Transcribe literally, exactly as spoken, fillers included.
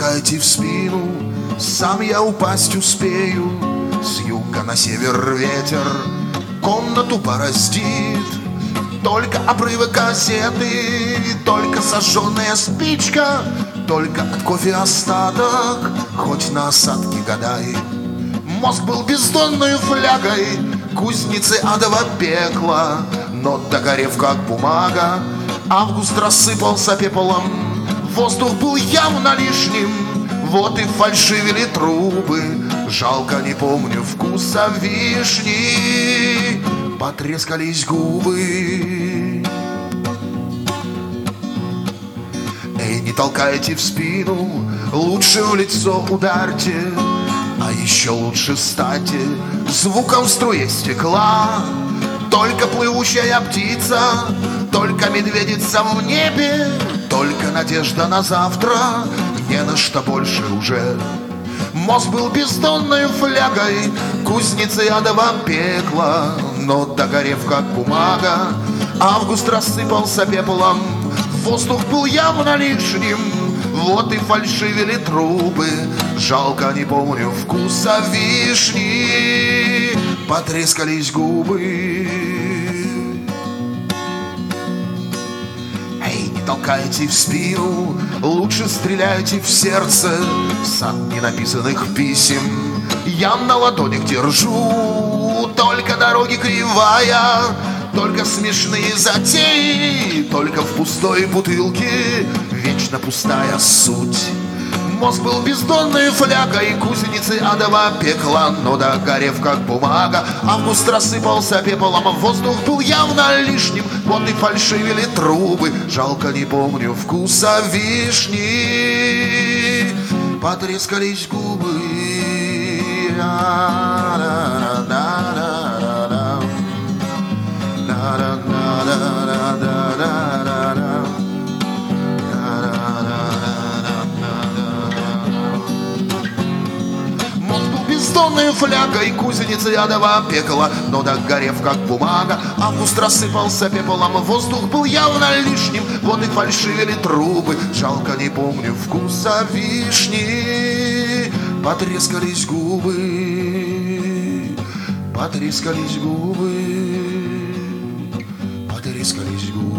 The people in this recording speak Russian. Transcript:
толкаете в спину, сам я упасть успею. С юга на север ветер комнату бороздит. Только обрывы кассеты, только сожженная спичка, только от кофе остаток, хоть на осадке гадай. Мозг был бездонной флягой кузницы адова пекла, но догорев как бумага, август рассыпался пеплом. Воздух был явно лишним, вот и фальшивили трубы. Жалко, не помню вкуса вишни, потрескались губы. Эй, не толкайте в спину, лучше в лицо ударьте, а еще лучше стати звуком струи стекла. Только плывущая птица, только медведица в небе, только надежда на завтра, не на что больше уже. Мост был бездонной флягой кузницы адова пекла, но догорев как бумага, август рассыпался пеплом. Воздух был явно лишним, вот и фальшивили трубы. Жалко, не помню вкуса вишни, потрескались губы. Эй, не толкайте в спину, лучше стреляйте в сердце. Сад ненаписанных писем я на ладонях держу. Только дороги кривая, только смешные затеи, только в пустой бутылке вечно пустая суть. Мозг был бездонной флягой кузницы адова пекла, но догорев как бумага, август рассыпался пеплом. Воздух был явно лишним, вот и фальшивили трубы. Жалко, не помню вкуса вишни, потрескались губы. Бездонной флягой кузницы адова пекла, но догорев как бумага, август рассыпался пеплом. Воздух был явно лишним, вот и фальшивили трубы. Жалко, не помню вкуса вишни, потрескались губы, потрескались губы, потрескались губы.